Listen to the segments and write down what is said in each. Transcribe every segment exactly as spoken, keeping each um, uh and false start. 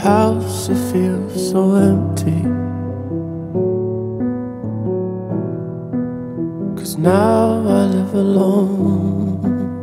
house, it feels so empty. 'Cause now I live alone.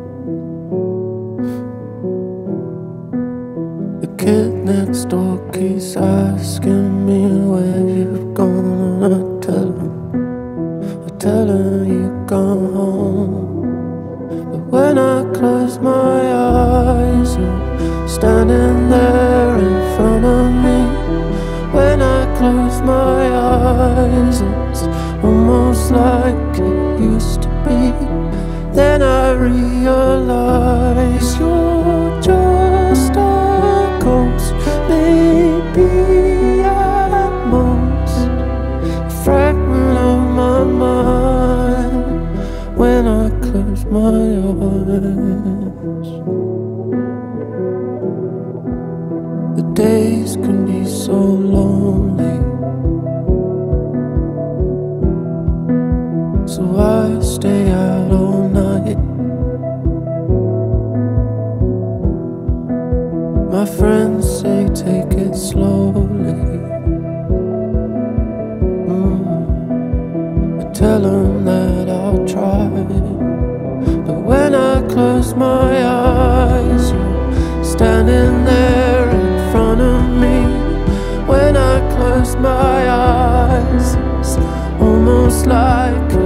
The kid next door keeps asking me where you've gone, and I tell him, I tell him you've gone home. But when I close my eyes, you're standing there in front of me. When I close my eyes, it's almost like it used to be. Then I realize you're just a ghost, maybe at most a fragment of my mind. When I close my eyes, the days can be so lonely, so I stay out all night. My friends say take it slowly. mm. I tell them that I'll try, but when I close my eyes, you're standing there in front of me. When I close my eyes, it's almost like